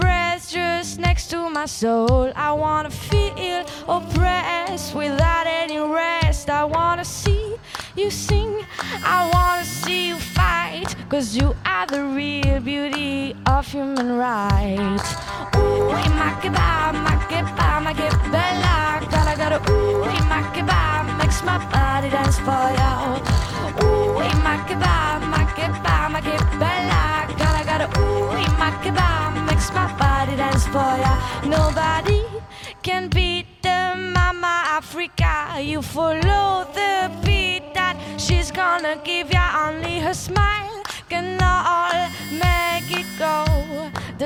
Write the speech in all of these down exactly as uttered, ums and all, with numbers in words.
breath just next to my soul. I wanna feel oppressed without any rest. I wanna see you sing, I wanna see you fight, 'cause you are the real beauty of human rights. Ooh, ma che ba, ma che ba, ma che bella. Gotta, gotta, ooh, ma che ba, makes my body dance for you. Ooh, ma che ba, ma che ba, ma che bella. Gotta, gotta, ooh, ma che ba, makes my body dance for you. Nobody can beat the Mama Africa. You follow the beat that she's gonna give ya. Only her smile can all make it go. The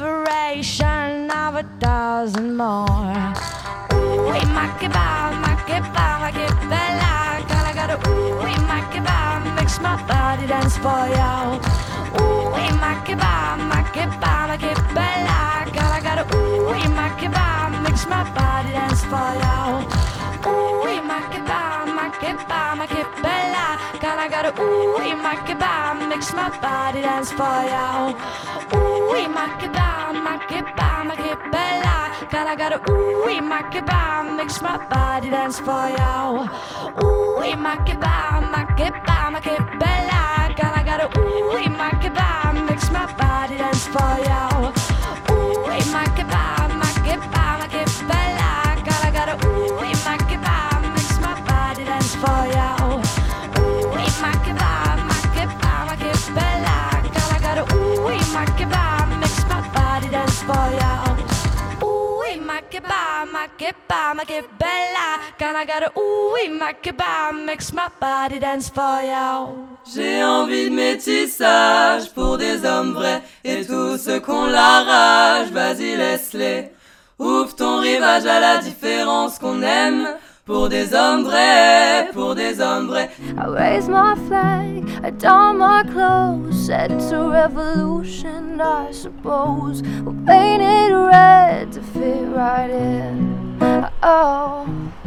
separation of a thousand more. Ooh, ma che ba, ma che ba, ma che bella. Gotta, gotta, ooh, ma che ba, makes my body dance for you. Ooh, ma che ba, ma che ba, ma che bella. Gotta, gotta, ooh, ma che ba, makes my body dance for you. Ooh, ma che ba, ma che ba, ma che bella. Gotta, gotta, ooh, ma che ba, makes my body dance for you. Ooh, ma che ba, ma che ba, ma che bella. Gotta, gotta, ooh, ma che ba, makes my body dance for you. Ooh, ma che ba, ma che ba, ma che bella. Gotta, gotta, ooh, ma che ba, makes my body dance for you. Ooh, ma che ba, ma che ba, ma che bella. Gotta, gotta, ooh, ma che ba, makes my body dance for you. Ooh, ma che ba, ma che ba, ma che bella. Gotta, gotta, ooh, ma che ba, makes my body dance for you. Ooh, ma che ba, ma che ba, ma che bella. Gotta, gotta, ooh, ma che ba, makes my body dance for you. J'ai envie de métissage pour des hommes vrais et tous ceux qu'on l'arrache, vas-y laisse-les. Ouvre ton rivage à la différence qu'on aime. Pour des hommes vrais, pour des hommes vrais. I raise my flag, I don my clothes. Said it's a revolution, I suppose. We'll paint it red to fit right in. Oh.